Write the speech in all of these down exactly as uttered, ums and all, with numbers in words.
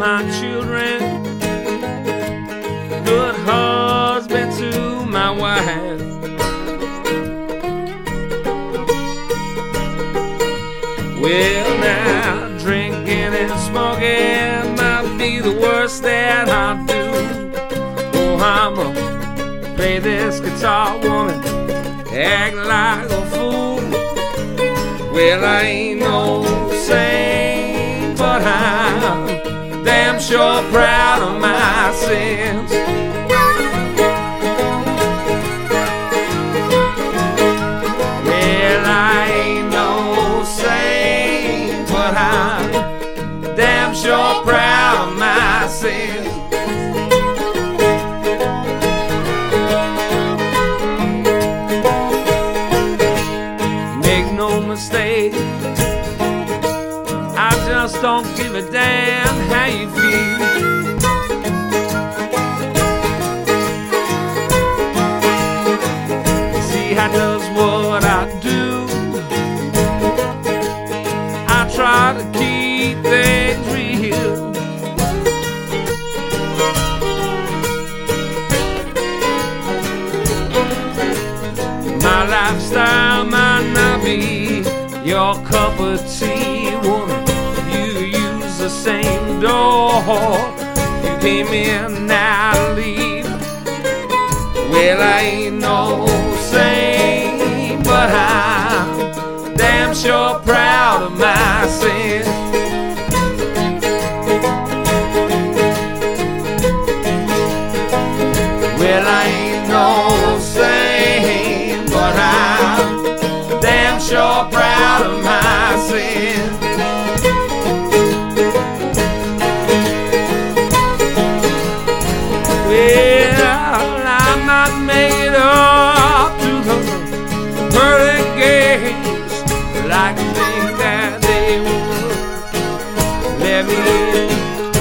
my children, good husband to my wife. Well, now drinking and smoking might be the worst that I do. Oh, I'ma play this guitar, woman, act like a fool. Well, I ain't no saint, but I'm damn sure proud of my sins. Well, I ain't no saint, but I'm damn sure proud of my sins. Make no mistake, I just don't give a damn how you feel. See, I does what I do. I try to keep things real. My lifestyle might not be your cup of tea, woman. You use the same door you came in, now leave. Well, I ain't no saint, but I'm damn sure proud of my sins. Well, I ain't no saint, but I'm damn sure proud of my sins. Well, I might make it up to the pearly gates, like I think that they would let me in.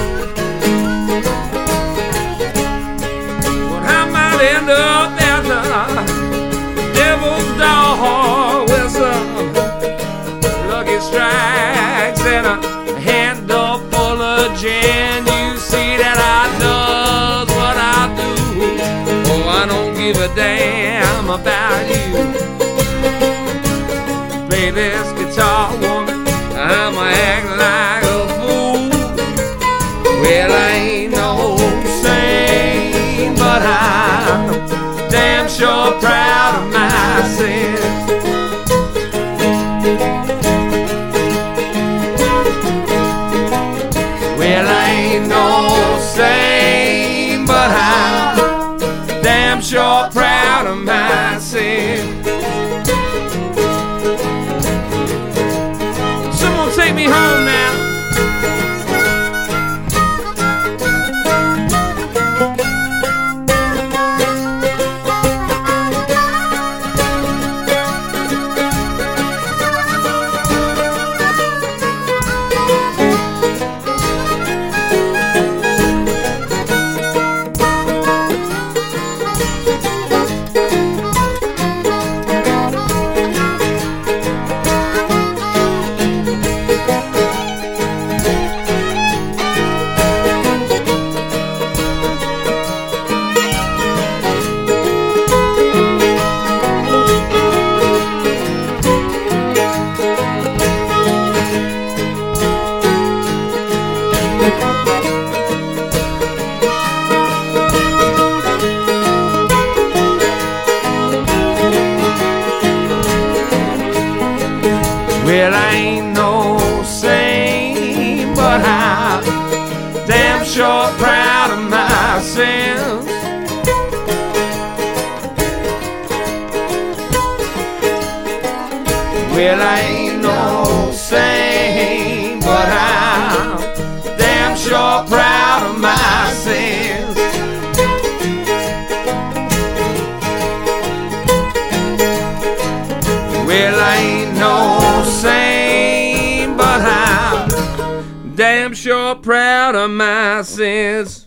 But I might end up at the devil's door with some lucky strikes and a handle full of gin. You see that I does what I do. Oh, I don't give a damn about you. Play this guitar, woman, I'ma act like a fool. Well, I ain't no saint, but I'm damn sure proud of my sins. Well, I ain't no saint, but I'm damn sure proud of my sins. Someone take me home now. Well, I ain't no saint, but I'm damn sure proud of my sins. Well, I ain't no saint, but I'm damn sure proud of my sins. Well, I ain't no saint, but I'm damn sure proud of my sins.